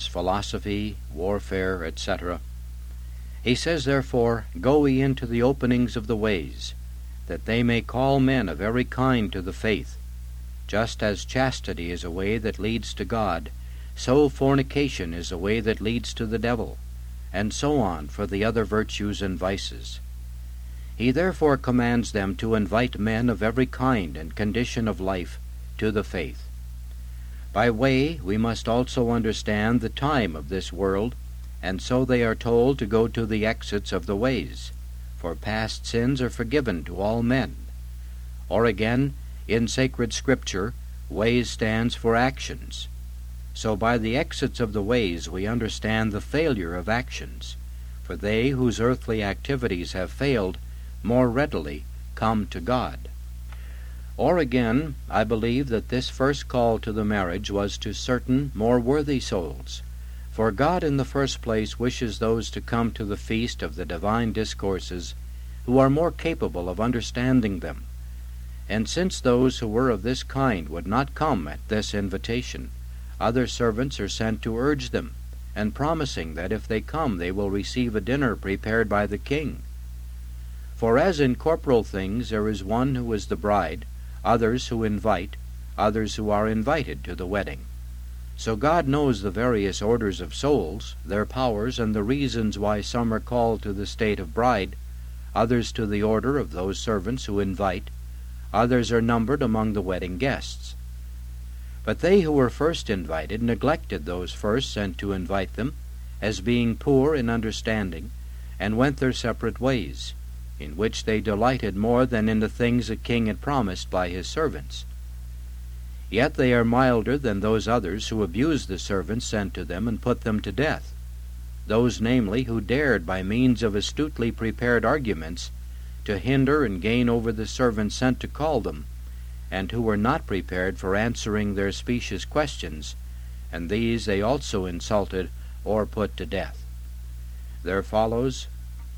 philosophy, warfare, etc. He says, therefore, Go ye into the openings of the ways, that they may call men of every kind to the faith. Just as chastity is a way that leads to God, so fornication is a way that leads to the devil, and so on for the other virtues and vices. He therefore commands them to invite men of every kind and condition of life to the faith. By way we must also understand the time of this world, and so they are told to go to the exits of the ways, for past sins are forgiven to all men. Or again, in sacred Scripture, ways stands for actions. So by the exits of the ways we understand the failure of actions, for they whose earthly activities have failed more readily come to God. Or again, I believe that this first call to the marriage was to certain more worthy souls, for God in the first place wishes those to come to the feast of the divine discourses who are more capable of understanding them. And since those who were of this kind would not come at this invitation, other servants are sent to urge them, and promising that if they come they will receive a dinner prepared by the king. For as in corporal things there is one who is the bride, others who invite, others who are invited to the wedding, so God knows the various orders of souls, their powers, and the reasons why some are called to the state of bride, others to the order of those servants who invite, others are numbered among the wedding guests. But they who were first invited neglected those first sent to invite them, as being poor in understanding, and went their separate ways, in which they delighted more than in the things a king had promised by his servants. Yet they are milder than those others who abused the servants sent to them and put them to death, those namely who dared by means of astutely prepared arguments to hinder and gain over the servants sent to call them, and who were not prepared for answering their specious questions, and these they also insulted or put to death. There follows,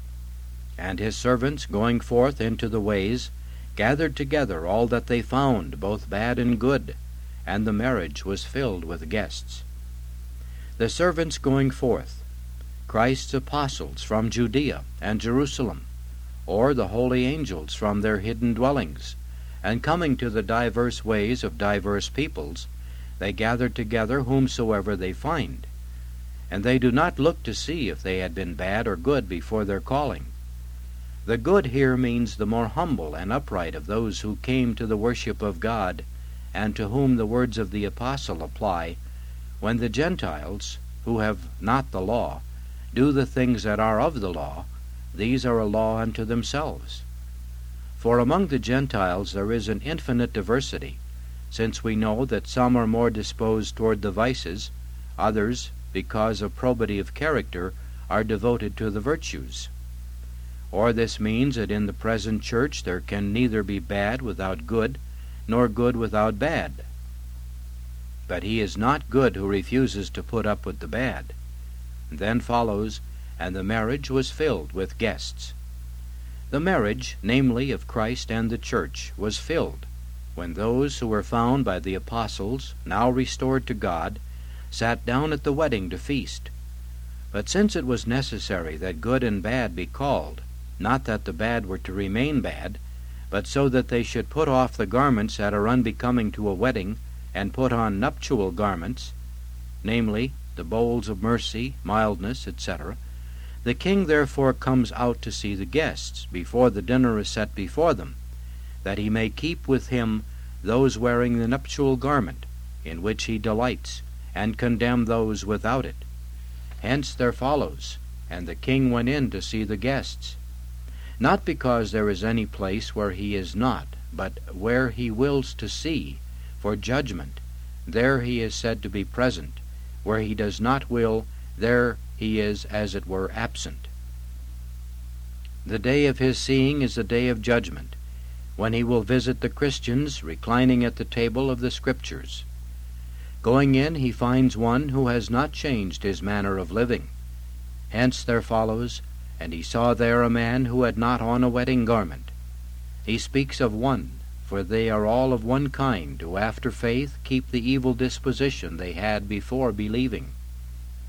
And his servants, going forth into the ways, gathered together all that they found, both bad and good, and the marriage was filled with guests. The servants going forth, Christ's apostles from Judea and Jerusalem, or the holy angels from their hidden dwellings, and coming to the diverse ways of diverse peoples, they gathered together whomsoever they find. And they do not look to see if they had been bad or good before their calling. The good here means the more humble and upright of those who came to the worship of God, and to whom the words of the apostle apply, when the Gentiles, who have not the law, do the things that are of the law, these are a law unto themselves. For among the Gentiles there is an infinite diversity, since we know that some are more disposed toward the vices, others, because of probity of character, are devoted to the virtues. Or this means that in the present church there can neither be bad without good, nor good without bad. But he is not good who refuses to put up with the bad. And then follows, And the marriage was filled with guests. The marriage, namely of Christ and the church, was filled, when those who were found by the apostles, now restored to God, sat down at the wedding to feast. But since it was necessary that good and bad be called, not that the bad were to remain bad, but so that they should put off the garments that are unbecoming to a wedding, and put on nuptial garments, namely, the bowls of mercy, mildness, etc., the king therefore comes out to see the guests, before the dinner is set before them, that he may keep with him those wearing the nuptial garment, in which he delights, and condemn those without it. Hence there follows, And the king went in to see the guests, not because there is any place where he is not, but where he wills to see, for judgment. There he is said to be present. Where he does not will, there he is as it were absent. The day of his seeing is the day of judgment, when he will visit the Christians reclining at the table of the Scriptures. Going in, he finds one who has not changed his manner of living. Hence there follows, And he saw there a man who had not on a wedding garment. He speaks of one, for they are all of one kind, who after faith keep the evil disposition they had before believing.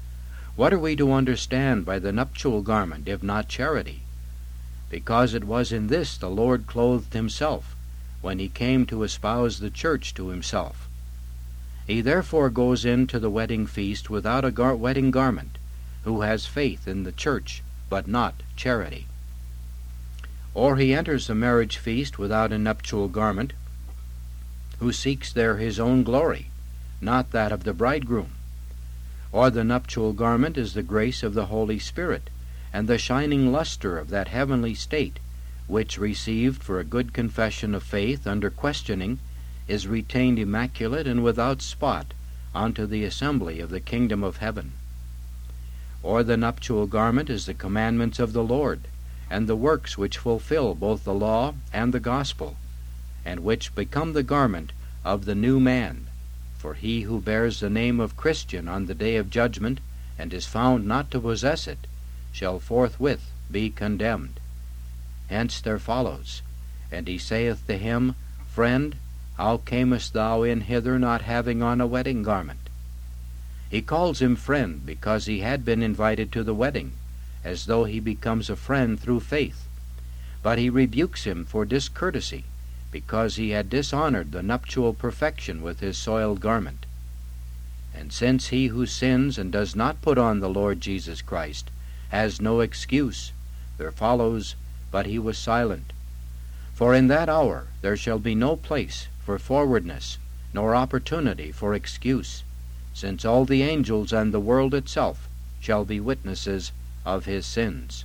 What are we to understand by the nuptial garment, if not charity? Because it was in this the Lord clothed himself, when he came to espouse the church to himself. He therefore goes into the wedding feast without a wedding garment, who has faith in the church, but not charity. Or he enters the marriage feast without a nuptial garment, who seeks there his own glory, not that of the bridegroom. Or the nuptial garment is the grace of the Holy Spirit, and the shining luster of that heavenly state, which, received for a good confession of faith under questioning, is retained immaculate and without spot unto the assembly of the kingdom of heaven. Or the nuptial garment is the commandments of the Lord, and the works which fulfill both the law and the gospel, and which become the garment of the new man. For he who bears the name of Christian on the day of judgment, and is found not to possess it, shall forthwith be condemned. Hence there follows, And he saith to him, Friend, how camest thou in hither not having on a wedding garment? He calls him friend because he had been invited to the wedding, as though he becomes a friend through faith. But he rebukes him for discourtesy, because he had dishonored the nuptial perfection with his soiled garment. And since he who sins and does not put on the Lord Jesus Christ has no excuse, there follows, But he was silent. For in that hour there shall be no place for forwardness, nor opportunity for excuse, since all the angels and the world itself shall be witnesses of his sins.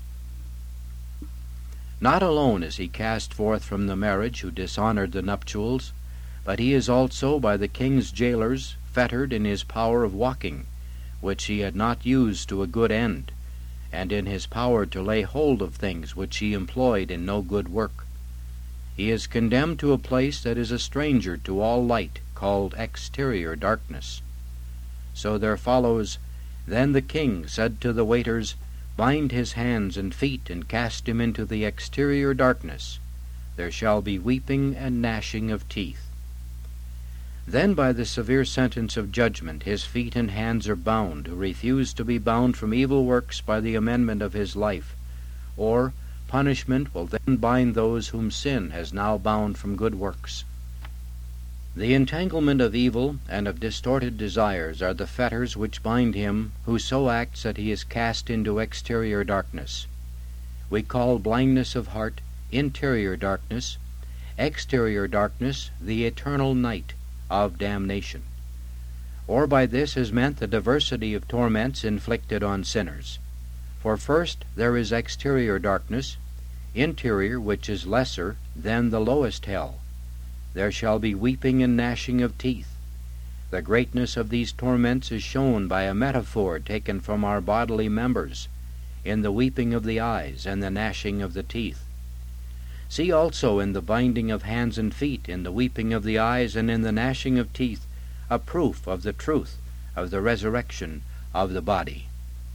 Not alone is he cast forth from the marriage who dishonored the nuptials, but he is also by the king's jailers fettered in his power of walking, which he had not used to a good end, and in his power to lay hold of things which he employed in no good work. He is condemned to a place that is a stranger to all light, called exterior darkness. So there follows, Then the king said to the waiters, Bind his hands and feet, and cast him into the exterior darkness. There shall be weeping and gnashing of teeth. Then by the severe sentence of judgment his feet and hands are bound, who refuse to be bound from evil works by the amendment of his life. Or punishment will then bind those whom sin has now bound from good works. The entanglement of evil and of distorted desires are the fetters which bind him who so acts that he is cast into exterior darkness. We call blindness of heart interior darkness, exterior darkness the eternal night of damnation. Or by this is meant the diversity of torments inflicted on sinners. For first there is exterior darkness, interior which is lesser than the lowest hell. There shall be weeping and gnashing of teeth. The greatness of these torments is shown by a metaphor taken from our bodily members, in the weeping of the eyes and the gnashing of the teeth. See also in the binding of hands and feet, in the weeping of the eyes and in the gnashing of teeth, a proof of the truth of the resurrection of the body.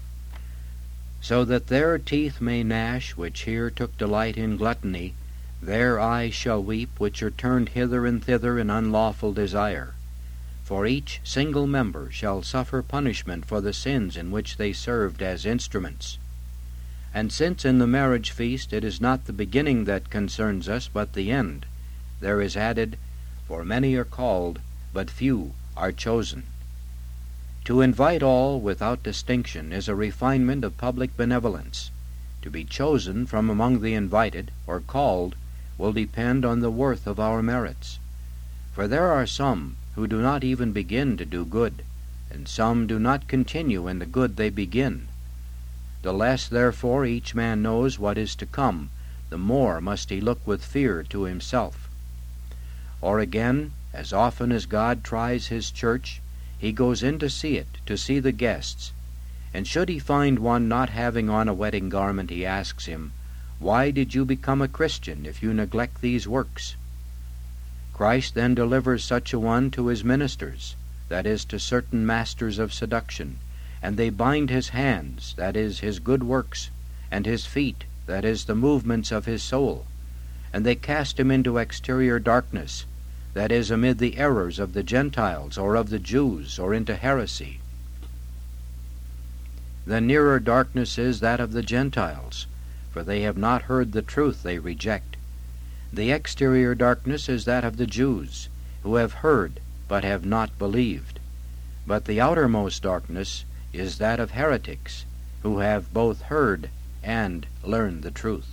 So that their teeth may gnash, which here took delight in gluttony, their eyes shall weep, which are turned hither and thither in unlawful desire. For each single member shall suffer punishment for the sins in which they served as instruments. And since in the marriage feast it is not the beginning that concerns us, but the end, there is added, For many are called, but few are chosen. To invite all without distinction is a refinement of public benevolence. To be chosen from among the invited, or called, will depend on the worth of our merits. For there are some who do not even begin to do good, and some do not continue in the good they begin. The less, therefore, each man knows what is to come, the more must he look with fear to himself. Or again, as often as God tries his church, he goes in to see it, to see the guests. And should he find one not having on a wedding garment, he asks him, Why did you become a Christian if you neglect these works? Christ then delivers such a one to his ministers, that is, to certain masters of seduction, and they bind his hands, that is, his good works, and his feet, that is, the movements of his soul, and they cast him into exterior darkness, that is, amid the errors of the Gentiles or of the Jews, or into heresy. The nearer darkness is that of the Gentiles, for they have not heard the truth they reject. The exterior darkness is that of the Jews, who have heard but have not believed. But the outermost darkness is that of heretics, who have both heard and learned the truth.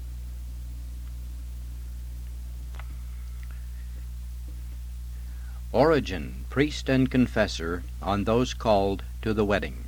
Origen, priest and confessor, on those called to the wedding.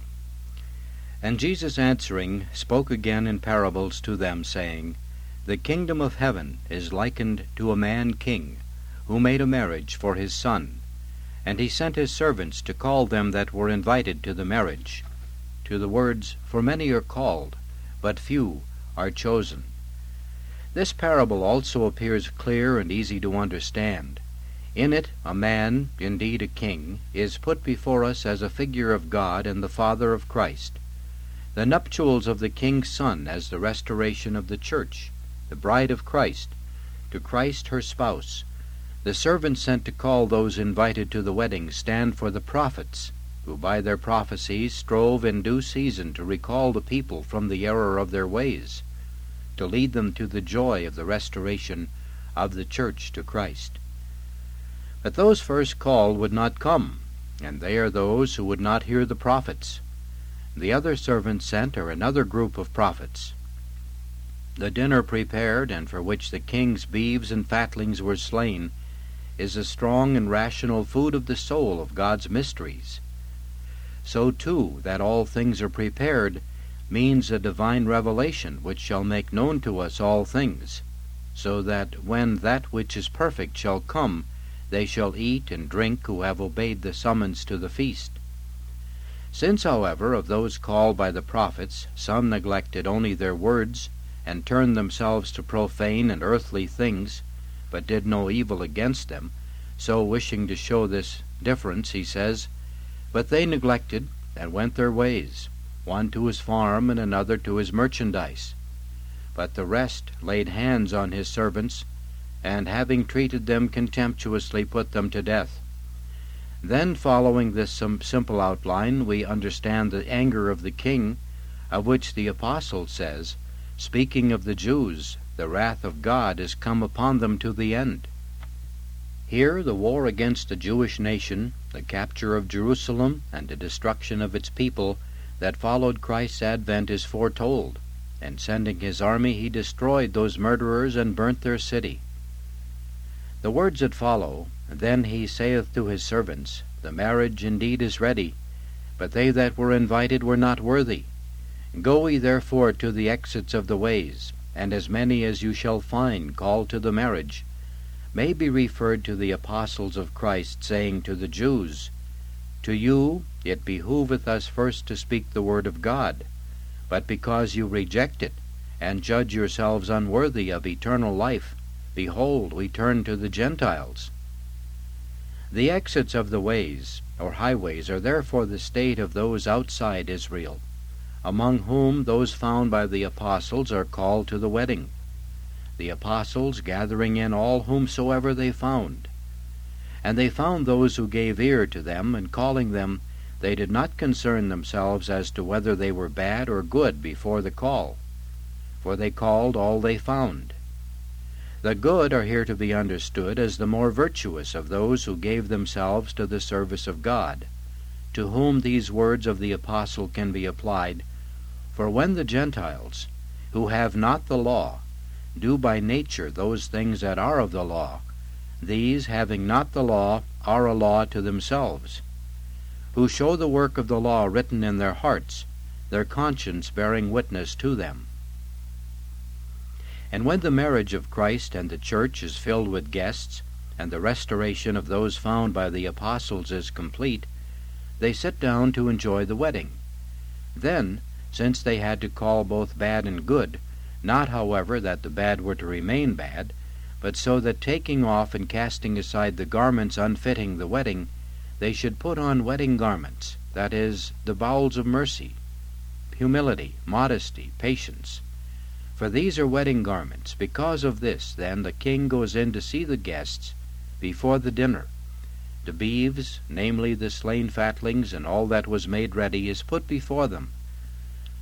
And Jesus answering spoke again in parables to them, saying, The kingdom of heaven is likened to a man king, who made a marriage for his son. And he sent his servants to call them that were invited to the marriage. To the words, For many are called, but few are chosen. This parable also appears clear and easy to understand. In it, a man, indeed a king, is put before us as a figure of God and the Father of Christ. The nuptials of the king's son as the restoration of the church, the bride of Christ, to Christ her spouse. The servants sent to call those invited to the wedding stand for the prophets, who by their prophecies strove in due season to recall the people from the error of their ways, to lead them to the joy of the restoration of the church to Christ. But those first called would not come, and they are those who would not hear the prophets. The other servants sent are another group of prophets. The dinner prepared, and for which the king's beeves and fatlings were slain, is a strong and rational food of the soul of God's mysteries. So too, that all things are prepared means a divine revelation which shall make known to us all things, so that when that which is perfect shall come, they shall eat and drink who have obeyed the summons to the feast. Since, however, of those called by the prophets, some neglected only their words, and turned themselves to profane and earthly things, but did no evil against them, so wishing to show this difference, he says, But they neglected, and went their ways, one to his farm, and another to his merchandise. But the rest laid hands on his servants, and having treated them contemptuously, put them to death. Then, following this simple outline, we understand the anger of the king, of which the apostle says, speaking of the Jews, the wrath of God is come upon them to the end. Here the war against the Jewish nation, the capture of Jerusalem, and the destruction of its people that followed Christ's advent is foretold, and sending his army he destroyed those murderers and burnt their city. The words that follow, Then he saith to his servants, The marriage indeed is ready, but they that were invited were not worthy. Go ye therefore to the exits of the ways, and as many as you shall find called to the marriage, may be referred to the apostles of Christ, saying to the Jews, To you it behooveth us first to speak the word of God, but because you reject it, and judge yourselves unworthy of eternal life, behold, we turn to the Gentiles. The exits of the ways, or highways, are therefore the state of those outside Israel, among whom those found by the apostles are called to the wedding, the apostles gathering in all whomsoever they found. And they found those who gave ear to them, and calling them, they did not concern themselves as to whether they were bad or good before the call, for they called all they found. The good are here to be understood as the more virtuous of those who gave themselves to the service of God, to whom these words of the apostle can be applied, For when the Gentiles, who have not the law, do by nature those things that are of the law, these, having not the law, are a law to themselves, who show the work of the law written in their hearts, their conscience bearing witness to them. And when the marriage of Christ and the church is filled with guests, and the restoration of those found by the apostles is complete, they sit down to enjoy the wedding. Then, since they had to call both bad and good, not, however, that the bad were to remain bad, but so that taking off and casting aside the garments unfitting the wedding, they should put on wedding garments, that is, the bowels of mercy, humility, modesty, patience. For these are wedding garments. Because of this, then, the king goes in to see the guests before the dinner. The beeves, namely the slain fatlings, and all that was made ready, is put before them,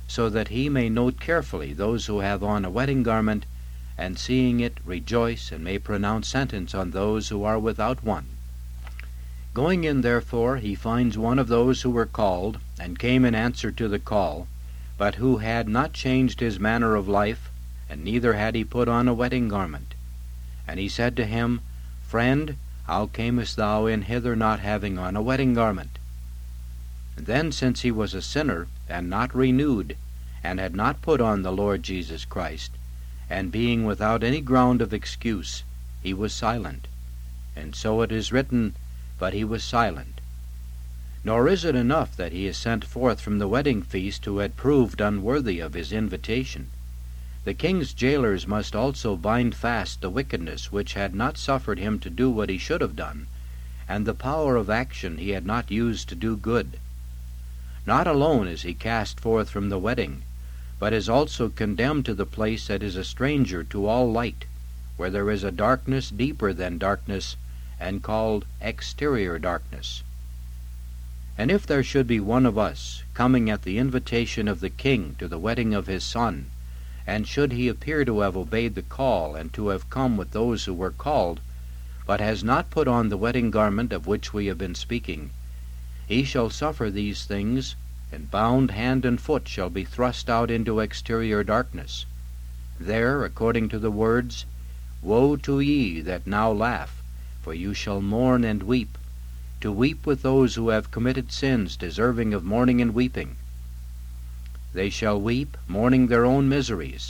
so that he may note carefully those who have on a wedding garment, and seeing it rejoice, and may pronounce sentence on those who are without one. Going in, therefore, he finds one of those who were called, and came in answer to the call, but who had not changed his manner of life, and neither had he put on a wedding garment. And he said to him, Friend, how camest thou in hither not having on a wedding garment? Then, since he was a sinner, and not renewed, and had not put on the Lord Jesus Christ, and being without any ground of excuse, he was silent. And so it is written, But he was silent. Nor is it enough that he is sent forth from the wedding feast who had proved unworthy of his invitation. The king's jailers must also bind fast the wickedness which had not suffered him to do what he should have done, and the power of action he had not used to do good. Not alone is he cast forth from the wedding, but is also condemned to the place that is a stranger to all light, where there is a darkness deeper than darkness, and called exterior darkness. And if there should be one of us coming at the invitation of the king to the wedding of his son, and should he appear to have obeyed the call, and to have come with those who were called, but has not put on the wedding garment of which we have been speaking, he shall suffer these things, and bound hand and foot shall be thrust out into exterior darkness. There, according to the words, Woe to ye that now laugh, for you shall mourn and weep, to weep with those who have committed sins deserving of mourning and weeping. They shall weep, mourning their own miseries.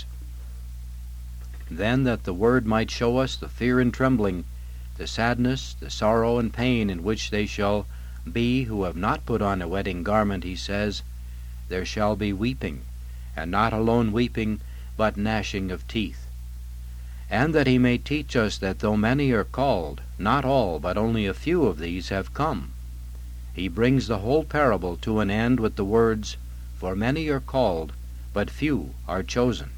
Then that the word might show us the fear and trembling, the sadness, the sorrow and pain in which they shall be who have not put on a wedding garment, he says, There shall be weeping, and not alone weeping, but gnashing of teeth. And that he may teach us that though many are called, not all, but only a few of these have come. He brings the whole parable to an end with the words, For many are called, but few are chosen.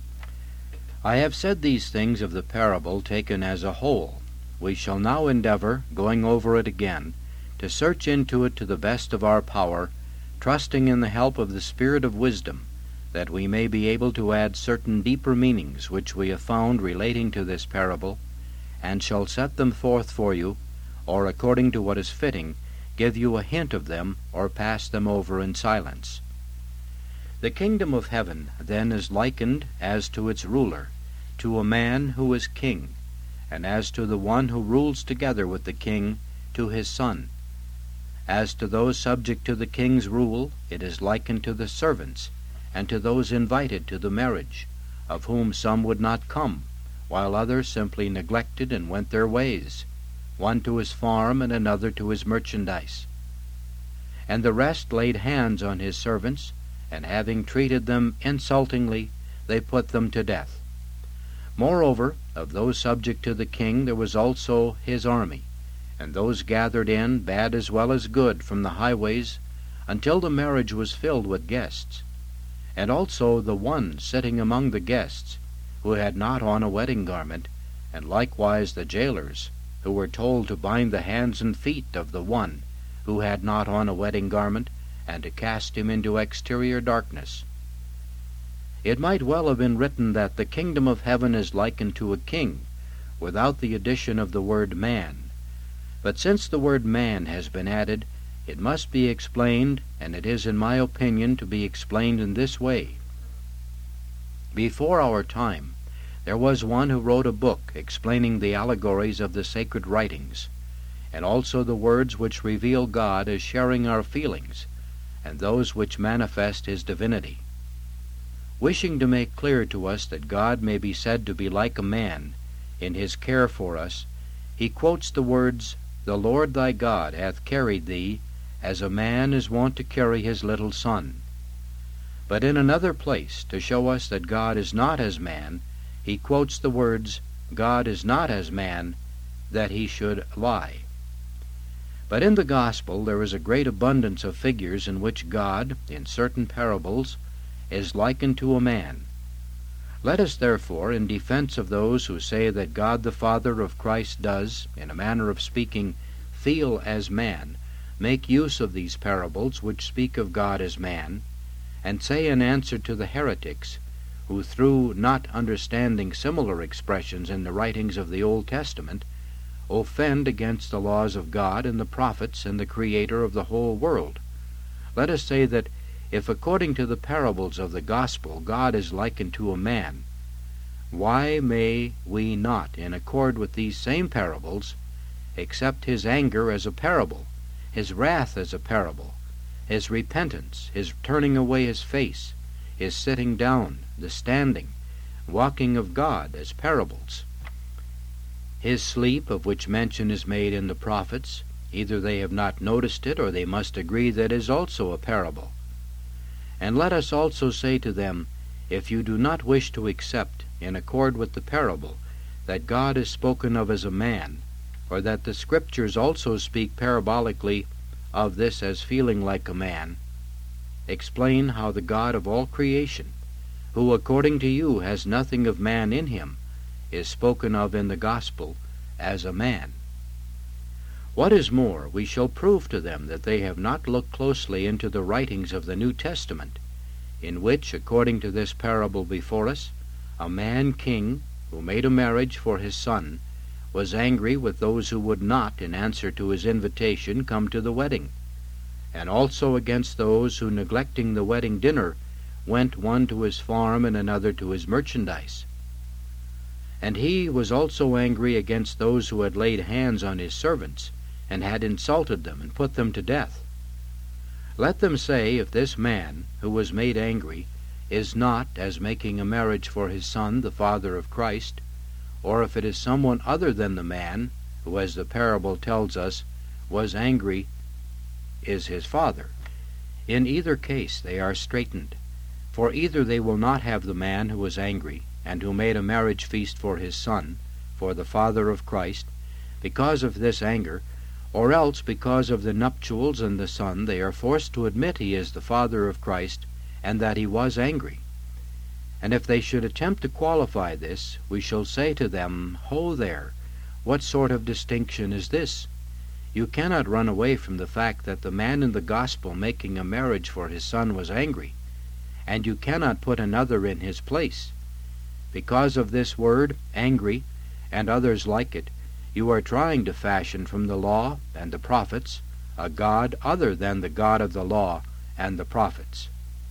I have said these things of the parable taken as a whole. We shall now endeavor, going over it again, to search into it to the best of our power, trusting in the help of the Spirit of wisdom, that we may be able to add certain deeper meanings which we have found relating to this parable, and shall set them forth for you, or according to what is fitting, give you a hint of them, or pass them over in silence. The kingdom of heaven then is likened, as to its ruler, to a man who is king, and as to the one who rules together with the king, to his son. As to those subject to the king's rule, it is likened to the servants, and to those invited to the marriage, of whom some would not come, while others simply neglected and went their ways, one to his farm and another to his merchandise. And the rest laid hands on his servants, and having treated them insultingly, they put them to death. Moreover, of those subject to the king there was also his army, and those gathered in, bad as well as good, from the highways, until the marriage was filled with guests. And also the one sitting among the guests, who had not on a wedding garment, and likewise the jailers, who were told to bind the hands and feet of the one who had not on a wedding garment, and to cast him into exterior darkness. It might well have been written that the kingdom of heaven is likened to a king, without the addition of the word man. But since the word man has been added, it must be explained, and it is in my opinion to be explained in this way. Before our time, there was one who wrote a book explaining the allegories of the sacred writings, and also the words which reveal God as sharing our feelings, and those which manifest his divinity. Wishing to make clear to us that God may be said to be like a man in his care for us, he quotes the words, The Lord thy God hath carried thee, as a man is wont to carry his little son. But in another place, to show us that God is not as man, he quotes the words, God is not as man, that he should lie. But in the gospel there is a great abundance of figures in which God, in certain parables, is likened to a man. Let us therefore, in defense of those who say that God the Father of Christ does, in a manner of speaking, feel as man, make use of these parables which speak of God as man, and say in answer to the heretics, who through not understanding similar expressions in the writings of the Old Testament, offend against the laws of God and the prophets and the Creator of the whole world. Let us say that if according to the parables of the gospel God is likened to a man, why may we not, in accord with these same parables, accept his anger as a parable, his wrath as a parable, his repentance, his turning away his face, his sitting down, the standing, walking of God as parables? His sleep, of which mention is made in the prophets, either they have not noticed it, or they must agree that it is also a parable. And let us also say to them, if you do not wish to accept, in accord with the parable, that God is spoken of as a man, or that the Scriptures also speak parabolically of this as feeling like a man, explain how the God of all creation, who according to you has nothing of man in him, is spoken of in the gospel as a man. What is more, we shall prove to them that they have not looked closely into the writings of the New Testament, in which, according to this parable before us, a man king, who made a marriage for his son, was angry with those who would not, in answer to his invitation, come to the wedding, and also against those who, neglecting the wedding dinner, went one to his farm and another to his merchandise. And he was also angry against those who had laid hands on his servants, and had insulted them and put them to death. Let them say if this man, who was made angry, is not, as making a marriage for his son, the father of Christ, or if it is someone other than the man, who, as the parable tells us, was angry, is his father. In either case they are straitened, for either they will not have the man who was angry, and who made a marriage feast for his son, for the father of Christ, because of this anger, or else because of the nuptials and the son they are forced to admit he is the father of Christ, and that he was angry. And if they should attempt to qualify this, we shall say to them, Ho there! What sort of distinction is this? You cannot run away from the fact that the man in the gospel making a marriage for his son was angry, and you cannot put another in his place. Because of this word, angry, and others like it, you are trying to fashion from the law and the prophets a God other than the God of the law and the prophets.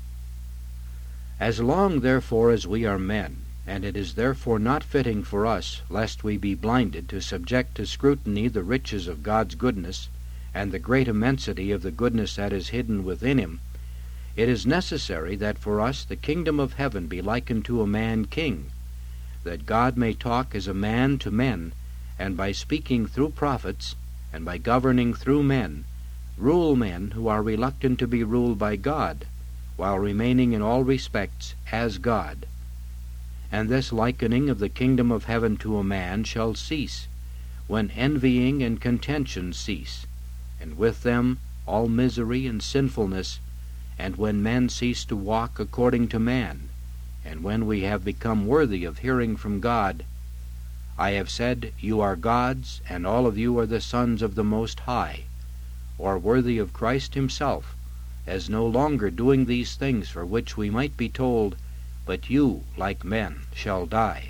As long, therefore, as we are men, and it is therefore not fitting for us, lest we be blinded, to subject to scrutiny the riches of God's goodness, and the great immensity of the goodness that is hidden within him, it is necessary that for us the kingdom of heaven be likened to a man king, that God may talk as a man to men, and by speaking through prophets, and by governing through men, rule men who are reluctant to be ruled by God, while remaining in all respects as God. And this likening of the kingdom of heaven to a man shall cease, when envying and contention cease, and with them all misery and sinfulness, and when men cease to walk according to man, and when we have become worthy of hearing from God, I have said, you are gods, and all of you are the sons of the Most High, or worthy of Christ himself, as no longer doing these things for which we might be told, but you, like men, shall die.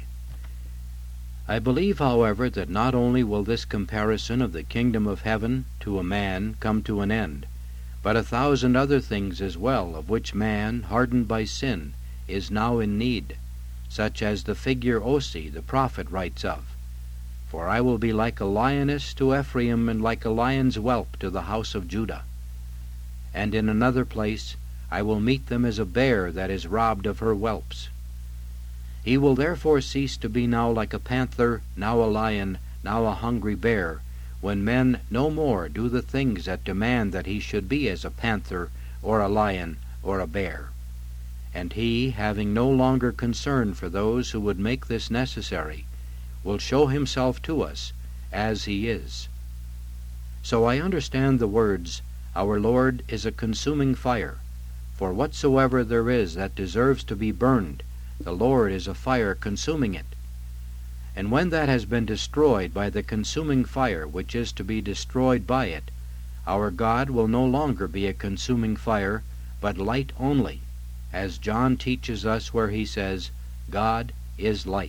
I believe, however, that not only will this comparison of the kingdom of heaven to a man come to an end, but 1,000 other things as well, of which man, hardened by sin, is now in need, such as the figure Osee the prophet writes of. For I will be like a lioness to Ephraim, and like a lion's whelp to the house of Judah. And in another place, I will meet them as a bear that is robbed of her whelps. He will therefore cease to be now like a panther, now a lion, now a hungry bear, when men no more do the things that demand that he should be as a panther, or a lion, or a bear. And he, having no longer concern for those who would make this necessary, will show himself to us as he is. So I understand the words, Our Lord is a consuming fire, for whatsoever there is that deserves to be burned, the Lord is a fire consuming it. And when that has been destroyed by the consuming fire which is to be destroyed by it, our God will no longer be a consuming fire, but light only, as John teaches us where he says, God is light.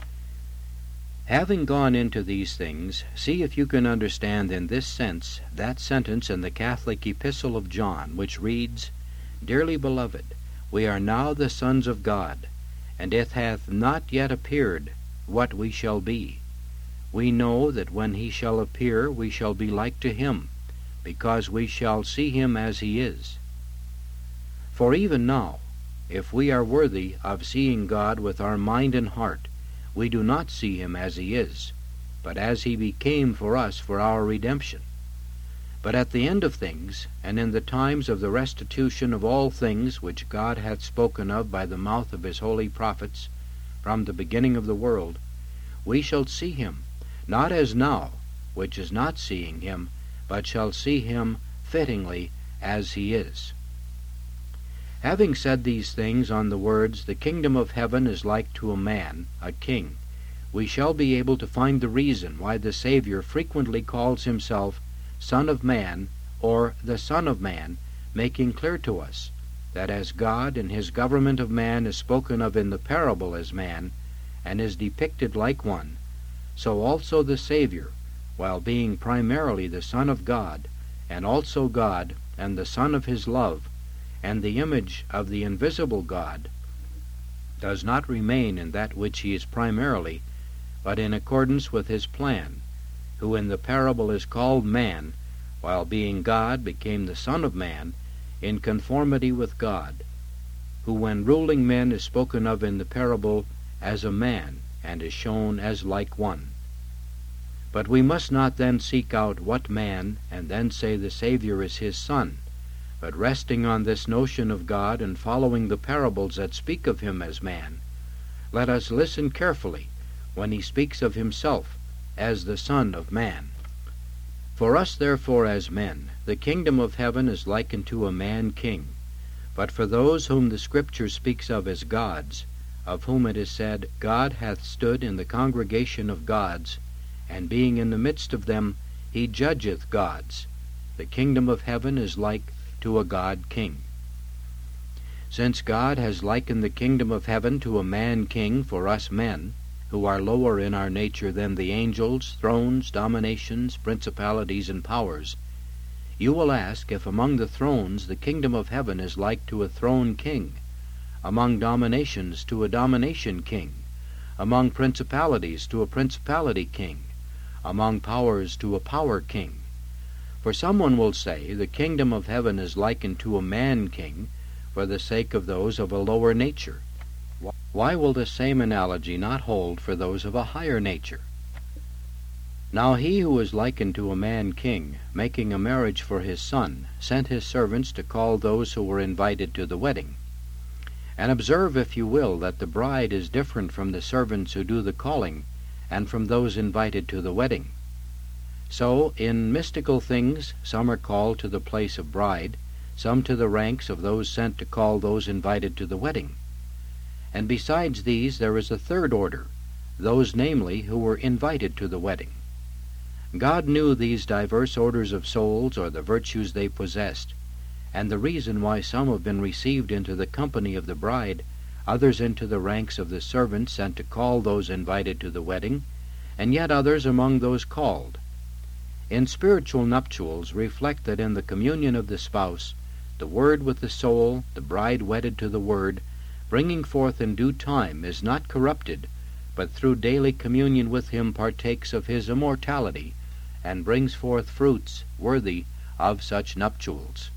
Having gone into these things, see if you can understand in this sense that sentence in the Catholic Epistle of John, which reads, Dearly beloved, we are now the sons of God, and it hath not yet appeared what we shall be. We know that when he shall appear we shall be like to him, because we shall see him as he is. For even now, if we are worthy of seeing God with our mind and heart, we do not see him as he is, but as he became for us for our redemption. But at the end of things, and in the times of the restitution of all things which God hath spoken of by the mouth of his holy prophets, from the beginning of the world, we shall see him, not as now, which is not seeing him, but shall see him fittingly as he is. Having said these things on the words, the kingdom of heaven is like to a man, a king, we shall be able to find the reason why the Savior frequently calls himself Son of Man, or the Son of Man, making clear to us that as God in his government of man is spoken of in the parable as man, and is depicted like one, so also the Savior, while being primarily the Son of God, and also God, and the Son of his love, and the image of the invisible God, does not remain in that which he is primarily, but in accordance with his plan, who in the parable is called man, while being God became the Son of Man, in conformity with God, who when ruling men is spoken of in the parable as a man, and is shown as like one. But we must not then seek out what man, and then say the Savior is his Son, but resting on this notion of God and following the parables that speak of him as man, let us listen carefully when he speaks of himself as the Son of Man. For us therefore as men, the kingdom of heaven is likened to a man-king. But for those whom the Scripture speaks of as gods, of whom it is said, God hath stood in the congregation of gods, and being in the midst of them, he judgeth gods, the kingdom of heaven is like to a God-king. Since God has likened the kingdom of heaven to a man-king for us men, who are lower in our nature than the angels, thrones, dominations, principalities, and powers, you will ask if among the thrones the kingdom of heaven is like to a throne king, among dominations to a domination king, among principalities to a principality king, among powers to a power king. For someone will say the kingdom of heaven is likened to a man-king for the sake of those of a lower nature. Why will the same analogy not hold for those of a higher nature? Now he who is likened to a man-king, making a marriage for his son, sent his servants to call those who were invited to the wedding. And observe, if you will, that the bride is different from the servants who do the calling, and from those invited to the wedding. So, in mystical things, some are called to the place of bride, some to the ranks of those sent to call those invited to the wedding. And besides these there is a third order, those namely who were invited to the wedding. God knew these diverse orders of souls, or the virtues they possessed, and the reason why some have been received into the company of the bride, others into the ranks of the servants sent to call those invited to the wedding, and yet others among those called. In spiritual nuptials reflect that in the communion of the spouse, the Word with the soul, the bride wedded to the Word, bringing forth in due time, is not corrupted, but through daily communion with him partakes of his immortality, and brings forth fruits worthy of such nuptials.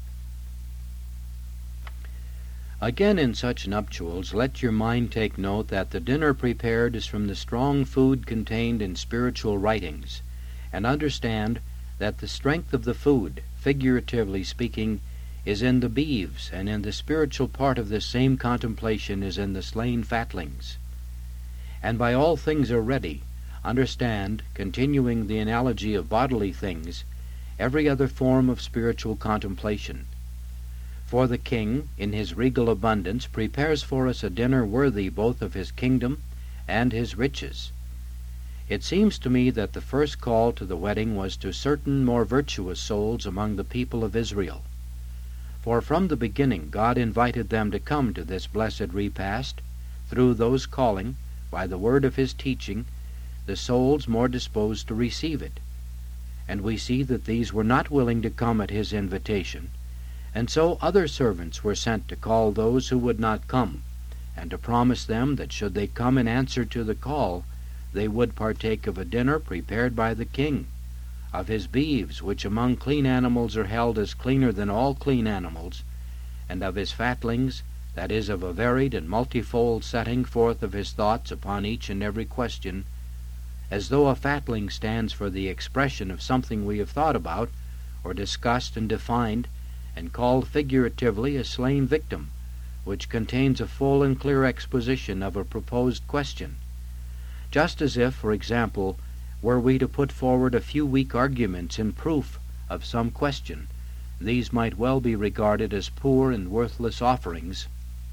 Again, in such nuptials, let your mind take note that the dinner prepared is from the strong food contained in spiritual writings, and understand that the strength of the food, figuratively speaking, is in the beeves, and in the spiritual part of this same contemplation is in the slain fatlings. And by all things are ready, understand, continuing the analogy of bodily things, every other form of spiritual contemplation. For the king, in his regal abundance, prepares for us a dinner worthy both of his kingdom and his riches. It seems to me that the first call to the wedding was to certain more virtuous souls among the people of Israel. For from the beginning God invited them to come to this blessed repast, through those calling, by the word of his teaching, the souls more disposed to receive it. And we see that these were not willing to come at his invitation, and so other servants were sent to call those who would not come, and to promise them that should they come in answer to the call, they would partake of a dinner prepared by the king, of his beeves, which among clean animals are held as cleaner than all clean animals, and of his fatlings, that is, of a varied and multifold setting forth of his thoughts upon each and every question, as though a fatling stands for the expression of something we have thought about, or discussed and defined, and called figuratively a slain victim, which contains a full and clear exposition of a proposed question. Just as if, for example, were we to put forward a few weak arguments in proof of some question, these might well be regarded as poor and worthless offerings,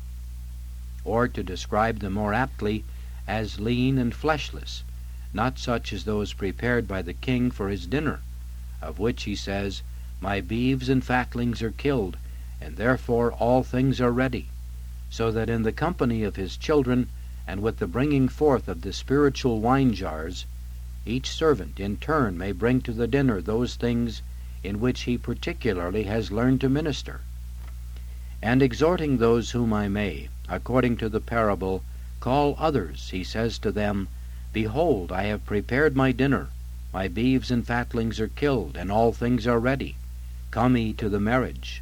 or, to describe them more aptly, as lean and fleshless, not such as those prepared by the king for his dinner, of which he says, "My beeves and fatlings are killed, and therefore all things are ready," so that in the company of his children, and with the bringing forth of the spiritual wine jars, each servant in turn may bring to the dinner those things in which he particularly has learned to minister. And exhorting those whom I may, according to the parable, call others, he says to them, "Behold, I have prepared my dinner, my beeves and fatlings are killed, and all things are ready. Come ye to the marriage."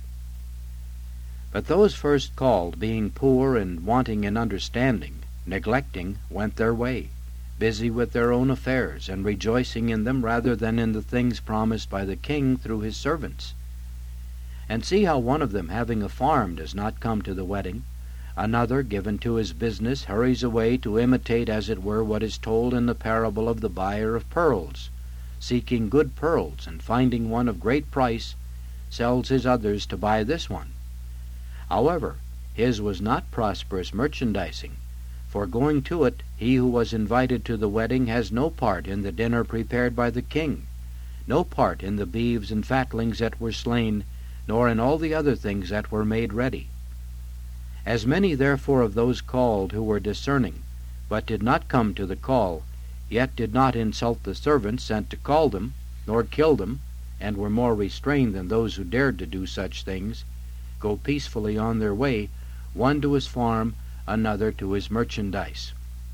But those first called, being poor and wanting in understanding, neglecting, went their way, busy with their own affairs, and rejoicing in them rather than in the things promised by the king through his servants. And see how one of them, having a farm, does not come to the wedding. Another, given to his business, hurries away to imitate, as it were, what is told in the parable of the buyer of pearls, seeking good pearls, and finding one of great price, sells his others to buy this one. However, his was not prosperous merchandising, for going to it, he who was invited to the wedding has no part in the dinner prepared by the king, no part in the beeves and fatlings that were slain, nor in all the other things that were made ready. As many therefore of those called who were discerning, but did not come to the call, yet did not insult the servants sent to call them, nor kill them, and were more restrained than those who dared to do such things, go peacefully on their way, one to his farm, another to his merchandise.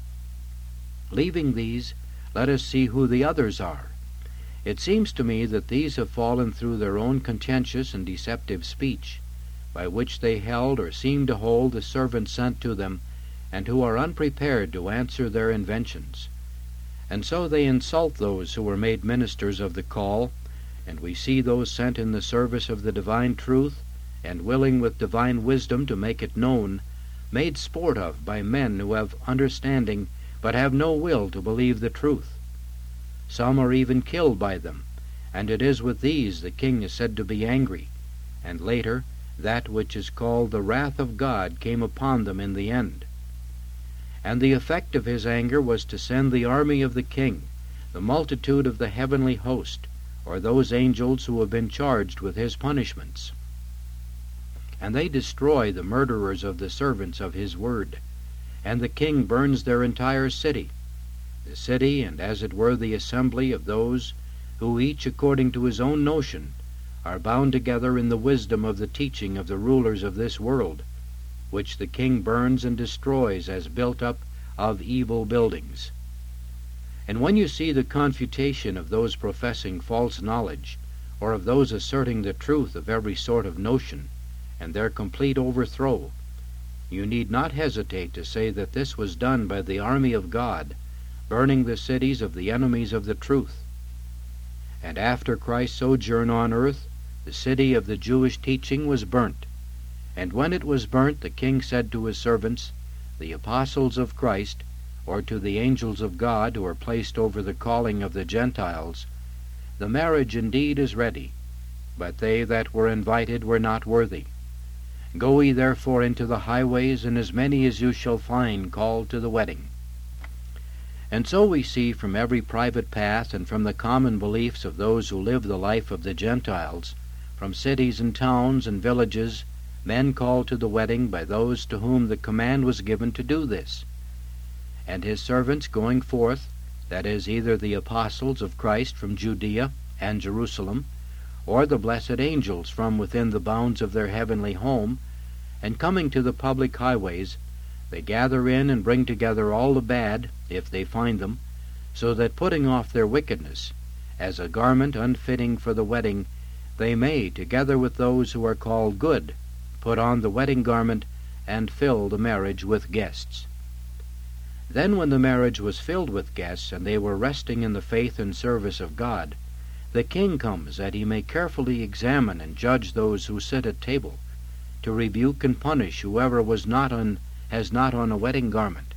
Leaving these, let us see who the others are. It seems to me that these have fallen through their own contentious and deceptive speech, by which they held or seemed to hold the servants sent to them, and who are unprepared to answer their inventions. And so they insult those who were made ministers of the call, and we see those sent in the service of the divine truth, and willing with divine wisdom to make it known, made sport of by men who have understanding, but have no will to believe the truth. Some are even killed by them, and it is with these the king is said to be angry, and later, that which is called the wrath of God came upon them in the end. And the effect of his anger was to send the army of the king, the multitude of the heavenly host, or those angels who have been charged with his punishments. And they destroy the murderers of the servants of his word, and the king burns their entire city, the city, and as it were the assembly of those who each according to his own notion are bound together in the wisdom of the teaching of the rulers of this world, which the king burns and destroys as built up of evil buildings. And when you see the confutation of those professing false knowledge, or of those asserting the truth of every sort of notion, and their complete overthrow, you need not hesitate to say that this was done by the army of God, burning the cities of the enemies of the truth. And after Christ's sojourn on earth, the city of the Jewish teaching was burnt. And when it was burnt, the king said to his servants, the apostles of Christ, or to the angels of God who are placed over the calling of the Gentiles, "The marriage indeed is ready, but they that were invited were not worthy. Go ye therefore into the highways, and as many as you shall find called to the wedding." And so we see from every private path and from the common beliefs of those who live the life of the Gentiles, From cities and towns and villages, men called to the wedding by those to whom the command was given to do this. And his servants going forth, that is, either the apostles of Christ from Judea and Jerusalem, or the blessed angels from within the bounds of their heavenly home, and coming to the public highways, they gather in and bring together all the bad, if they find them, so that putting off their wickedness, as a garment unfitting for the wedding, they may, together with those who are called good, put on the wedding garment, and fill the marriage with guests. Then when the marriage was filled with guests, and they were resting in the faith and service of God, the king comes that he may carefully examine and judge those who sit at table, to rebuke and punish whoever has not on a wedding garment.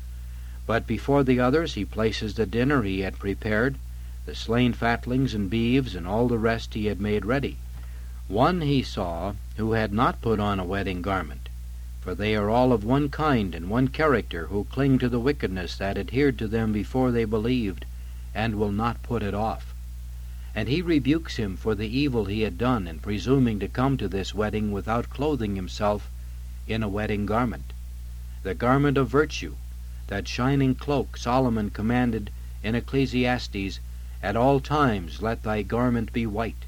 But before the others he places the dinner he had prepared, the slain fatlings and beeves, and all the rest he had made ready. One he saw who had not put on a wedding garment, for they are all of one kind and one character, who cling to the wickedness that adhered to them before they believed, and will not put it off. And he rebukes him for the evil he had done in presuming to come to this wedding without clothing himself in a wedding garment, the garment of virtue, that shining cloak Solomon commanded in Ecclesiastes, "At all times let thy garment be white."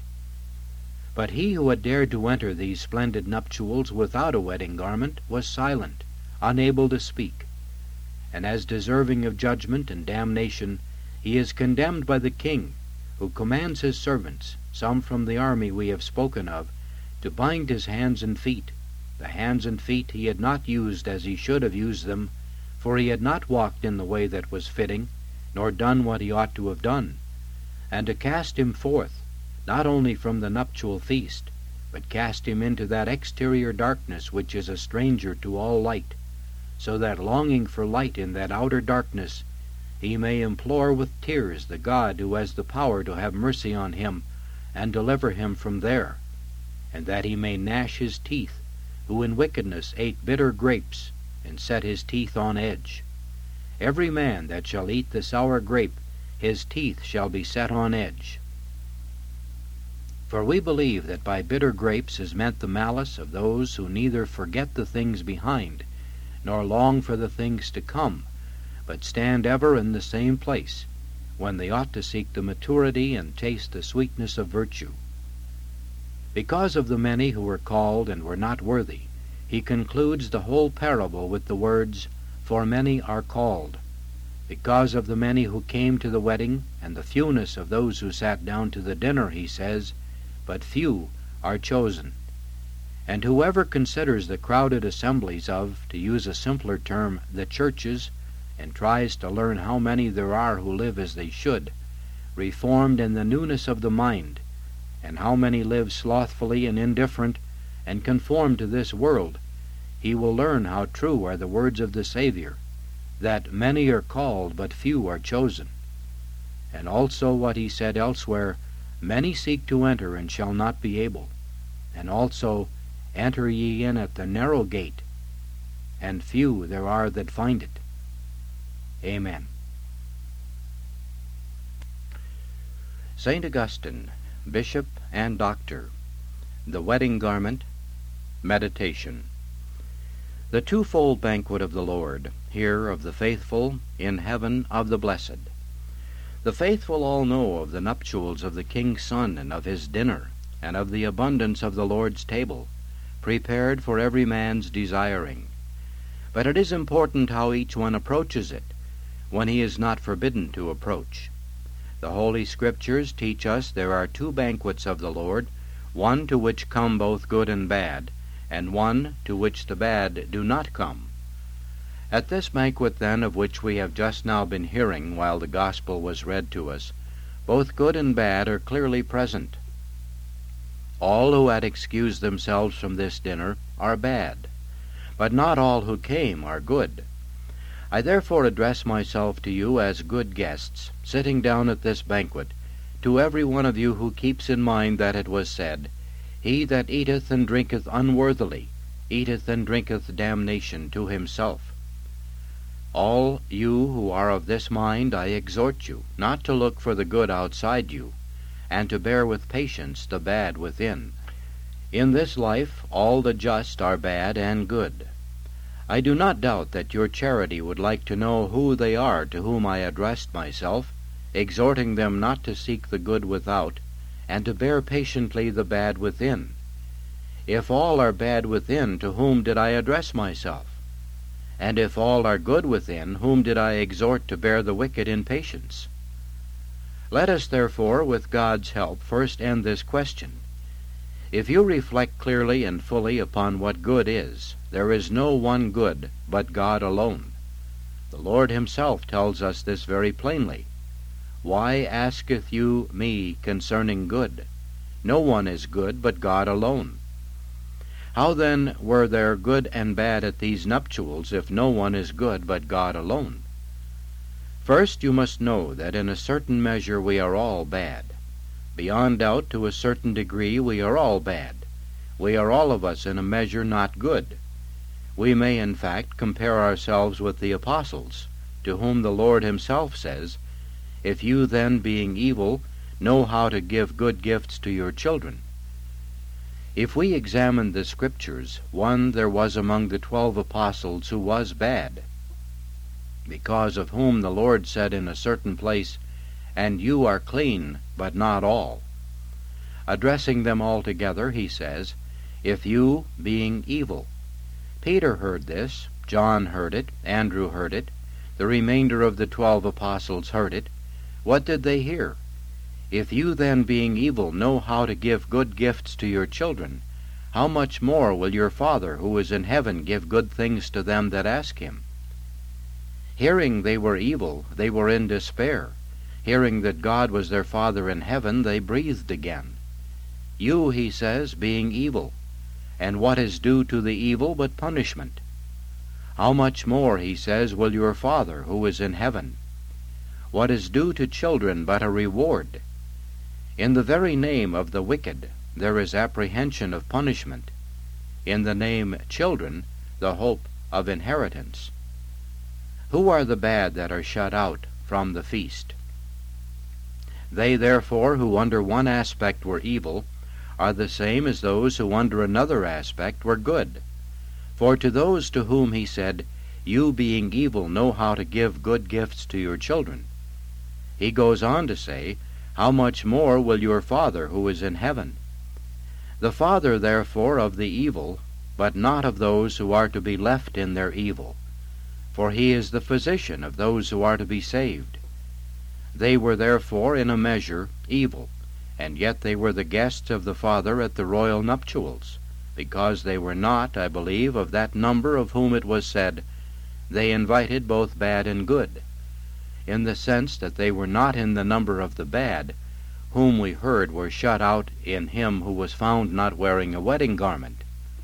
But he who had dared to enter these splendid nuptials without a wedding garment was silent, unable to speak. And as deserving of judgment and damnation, he is condemned by the king, who commands his servants, some from the army we have spoken of, to bind his hands and feet. The hands and feet he had not used as he should have used them, for he had not walked in the way that was fitting, nor done what he ought to have done, and to cast him forth, not only from the nuptial feast, but cast him into that exterior darkness which is a stranger to all light, so that longing for light in that outer darkness, he may implore with tears the God who has the power to have mercy on him and deliver him from there, and that he may gnash his teeth, who in wickedness ate bitter grapes, and set his teeth on edge. Every man that shall eat the sour grape, his teeth shall be set on edge. For we believe that by bitter grapes is meant the malice of those who neither forget the things behind, nor long for the things to come, but stand ever in the same place, when they ought to seek the maturity and taste the sweetness of virtue. Because of the many who were called and were not worthy, he concludes the whole parable with the words, "For many are called." Because of the many who came to the wedding, and the fewness of those who sat down to the dinner, he says, "But few are chosen." And whoever considers the crowded assemblies of, to use a simpler term, the churches, and tries to learn how many there are who live as they should, reformed in the newness of the mind, and how many live slothfully and indifferent, and conformed to this world, he will learn how true are the words of the Savior, that many are called, but few are chosen. And also what he said elsewhere, "Many seek to enter, and shall not be able." And also, "Enter ye in at the narrow gate, and few there are that find it." Amen. St. Augustine, Bishop and Doctor, The Wedding Garment, Meditation. The twofold banquet of the Lord, here of the faithful, in heaven of the blessed. The faithful all know of the nuptials of the King's Son, and of his dinner, and of the abundance of the Lord's table, prepared for every man's desiring. But it is important how each one approaches it, when he is not forbidden to approach. The Holy Scriptures teach us there are two banquets of the Lord, one to which come both good and bad, and one to which the bad do not come. At this banquet, then, of which we have just now been hearing while the Gospel was read to us, both good and bad are clearly present. All who had excused themselves from this dinner are bad, but not all who came are good. I therefore address myself to you as good guests, sitting down at this banquet, to every one of you who keeps in mind that it was said, "He that eateth and drinketh unworthily, eateth and drinketh damnation to himself." All you who are of this mind, I exhort you not to look for the good outside you, and to bear with patience the bad within, In this life all the just are bad and good. I do not doubt that your charity would like to know who they are to whom I addressed myself, exhorting them not to seek the good without, and to bear patiently the bad within. If all are bad within, to whom did I address myself? And if all are good within, whom did I exhort to bear the wicked in patience? Let us therefore, with God's help, first end this question. If you reflect clearly and fully upon what good is, there is no one good but God alone. The Lord himself tells us this very plainly. Why asketh you me concerning good? No one is good but God alone. How then were there good and bad at these nuptials, if no one is good but God alone? First, you must know that in a certain measure we are all bad. Beyond doubt, to a certain degree, we are all bad. We are all of us in a measure not good. We may, in fact, compare ourselves with the apostles, to whom the Lord himself says, If you then, being evil, know how to give good gifts to your children. If we examine the Scriptures, there was among the 12 apostles who was bad, because of whom the Lord said in a certain place, And you are clean, but not all. Addressing them all together, he says, If you, being evil. Peter heard this, John heard it, Andrew heard it, the remainder of the 12 apostles heard it. What did they hear? If you then, being evil, know how to give good gifts to your children, how much more will your Father who is in heaven give good things to them that ask him? Hearing they were evil, they were in despair. Hearing that God was their Father in heaven, they breathed again. You, he says, being evil, and what is due to the evil but punishment? How much more, he says, will your Father who is in heaven? What is due to children but a reward? In the very name of the wicked there is apprehension of punishment. In the name children, the hope of inheritance. Who are the bad that are shut out from the feast? They, therefore, who under one aspect were evil, are the same as those who under another aspect were good. For to those to whom he said, You being evil know how to give good gifts to your children, he goes on to say, How much more will your Father who is in heaven? The Father, therefore, of the evil, but not of those who are to be left in their evil. For he is the physician of those who are to be saved. They were therefore in a measure evil, and yet they were the guests of the Father at the royal nuptials, because they were not, I believe, of that number of whom it was said, They invited both bad and good, in the sense that they were not in the number of the bad, whom we heard were shut out in him who was found not wearing a wedding garment.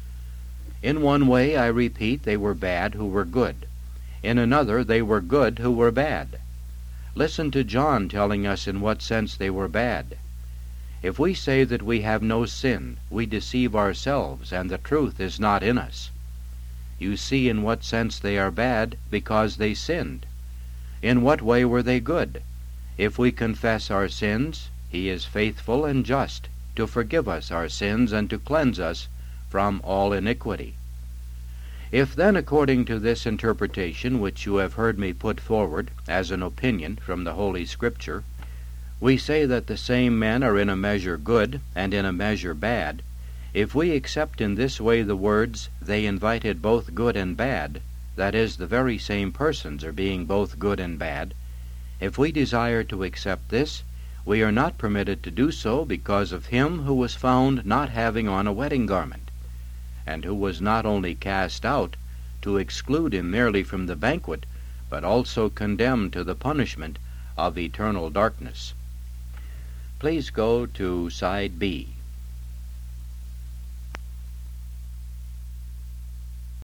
In one way, I repeat, they were bad who were good. In another, they were good who were bad. Listen to John telling us in what sense they were bad. If we say that we have no sin, we deceive ourselves, and the truth is not in us. You see in what sense they are bad, because they sinned. In what way were they good? If we confess our sins, he is faithful and just to forgive us our sins and to cleanse us from all iniquity. If then, according to this interpretation which you have heard me put forward as an opinion from the Holy Scripture, we say that the same men are in a measure good and in a measure bad, if we accept in this way the words, They invited both good and bad, that is, the very same persons are being both good and bad, if we desire to accept this, we are not permitted to do so because of him who was found not having on a wedding garment, and who was not only cast out, to exclude him merely from the banquet, but also condemned to the punishment of eternal darkness. Please go to side B.